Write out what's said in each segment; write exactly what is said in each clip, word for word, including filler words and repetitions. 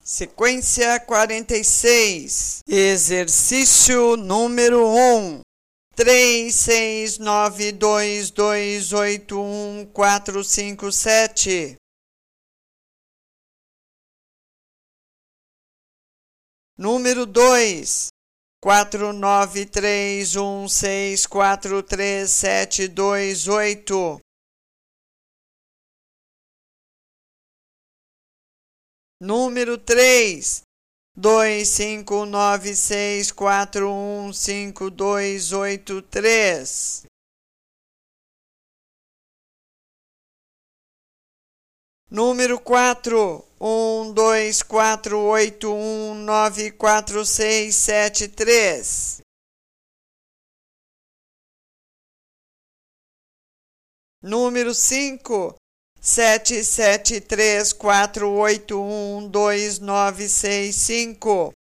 Sequência quarenta e seis. Exercício número um. três, seis, nove, dois, dois, oito, um, quatro, cinco, sete. Número dois. quatro, nove, três, um, seis, quatro, três, sete, dois, oito. Número três. dois, cinco, nove, seis, quatro, um, cinco, dois, oito, três. Número quatro. um, dois, quatro, oito, um, nove, quatro, seis, sete, três. Número cinco. sete, sete, três, quatro, oito, um, dois, nove, seis, cinco.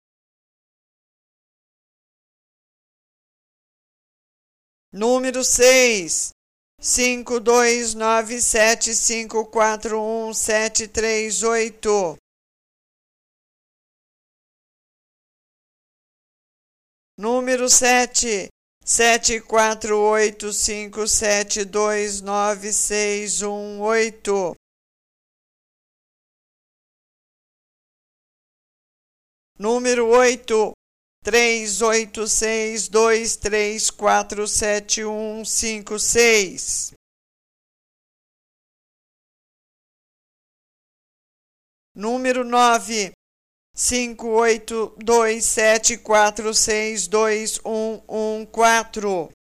Número seis. cinco, dois, nove, sete, cinco, quatro, um, sete, três, oito. Número sete. sete, quatro, oito, cinco, sete, dois, nove, seis, um, oito. Número oito. três, oito, seis, dois, três, quatro, sete, um, cinco, seis. Número nove. cinco, oito, dois, sete, quatro, seis, dois, um, um, quatro.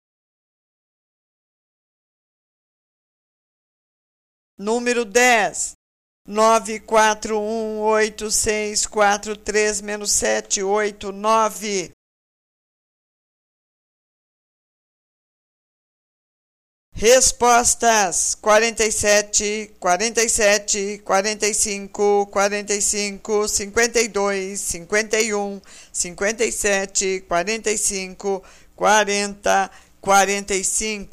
Número dez. nove, quatro, um, oito, seis, quatro, três, menos sete, oito, nove. Respostas: quarenta e sete, quarenta e sete, quarenta e cinco, quarenta e cinco, cinquenta e dois, cinquenta e um, cinquenta e sete, quarenta e cinco, quarenta, quarenta e cinco.